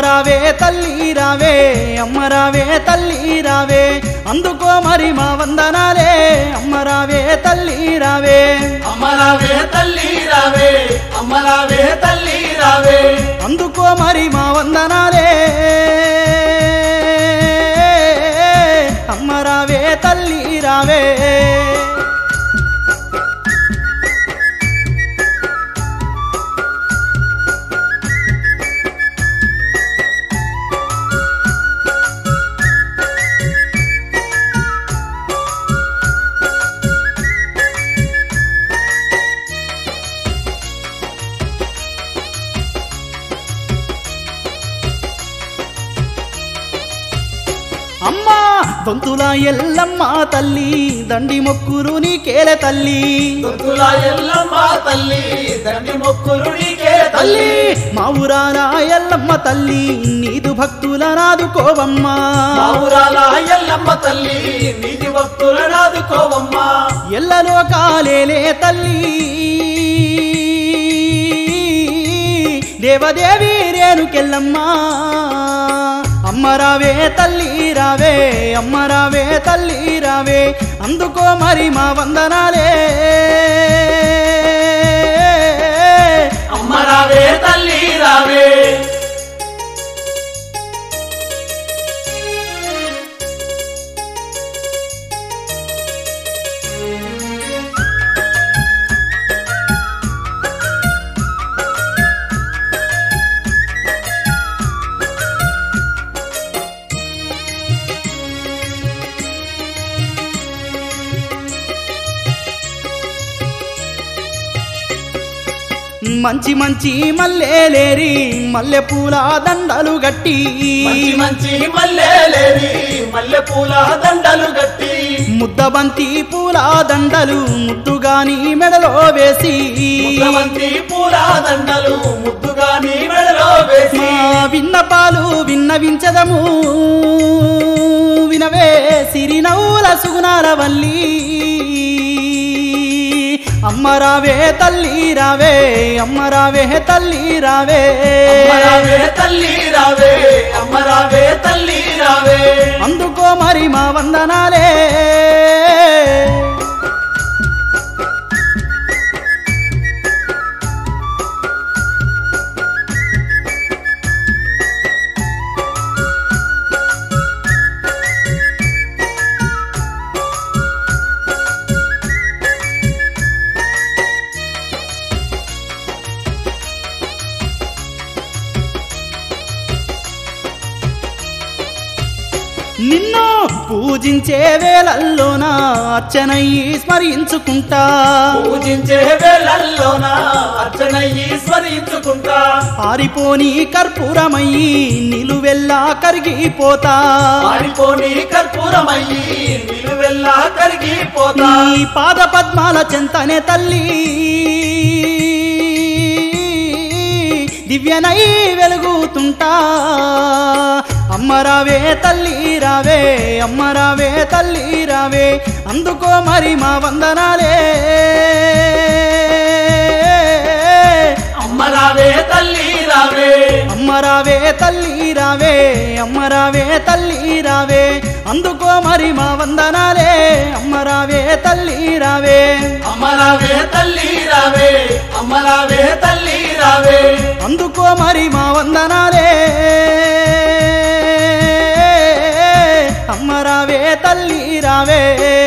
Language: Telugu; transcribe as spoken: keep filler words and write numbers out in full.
అమ్మరావే తల్లి రావే అమ్మరావే తల్లి రావే అందుకో మరి మా వందనాలే అమ్మరావే తల్లి రావే అమ్మరావే తల్లి రావే అమ్మరావే తల్లి రావే అందుకో మరి మా వందనాలే అమ్మరావే తల్లి రావే అమ్మా దొంతుల ఎల్లమ్మ తల్లి దండి మొక్కులు నీకేలే తల్లి దొంతుల ఎల్లమ్మ తల్లి దండి మొక్కులు నీకే తల్లి మా ఊరాల ఎల్లమ్మ తల్లి నీదు భక్తుల నాదుకోవమ్మా మా ఊరాల ఎల్లమ్మ తల్లి నీది భక్తుల నాదుకోవమ్మా ఎల్లలో కాలేలే తల్లి దేవదేవి రేణుకెల్లమ్మా అమ్మరావే తల్లి రావే అమ్మరావే తల్లి రావే అందుకో మరి మా వందనాలే అమ్మరావే తల్లి రావే మంచి మంచి మల్లెలేరి మల్లె పూల దండలు గట్టి మంచి మంచి మల్లెలేరి మల్లె పూల దండలు గట్టి ముద్దబంతి పూల దండలు ముద్దుగాని మెడలో వేసి ముద్దబంతి పూల దండలు ముద్దుగాని మెడలో వేసి మా విన్నపాలు విన్నవించదము వినవే సిరినవ్వుల సుగుణాల వల్లి అమ్మరావే తల్లి రావే అమ్మరావే తల్లి రావే అమ్మరావే తల్లి రావే అమ్మరావే తల్లి రావే అందుకో మరి మా వందనాలే నిన్ను పూజించే వేళల్లోన అర్చనయ్యి స్మరించుకుంటా పూజించే వేళల్లోన అర్చనయ్యి స్మరించుకుంటా ఆరిపోని కర్పూరమయ్యి నిలువెల్లా కరిగిపోతా ఆరిపోని కర్పూరమయ్యి నిలువెల్లా కరిగిపోతా నీ పాద పద్మాల చెంతనే తల్లి దివ్యనై వెలుగుతుంటా అమ్మరావే తల్లి రావే అమ్మరావే తల్లి రావే అందుకో మరి మా వందనాలే అమ్మరావే తల్లి రావే అమ్మరావే తల్లి రావే అమ్మరావే తల్లి రావే అందుకో మరి మా వందనాలే అమ్మరావే తల్లి రావే అమ్మరావే తల్లి రావే అమ్మరావే తల్లి రావే అందుకో మరి మా వందనాలే అమ్మరావే తల్లి రావే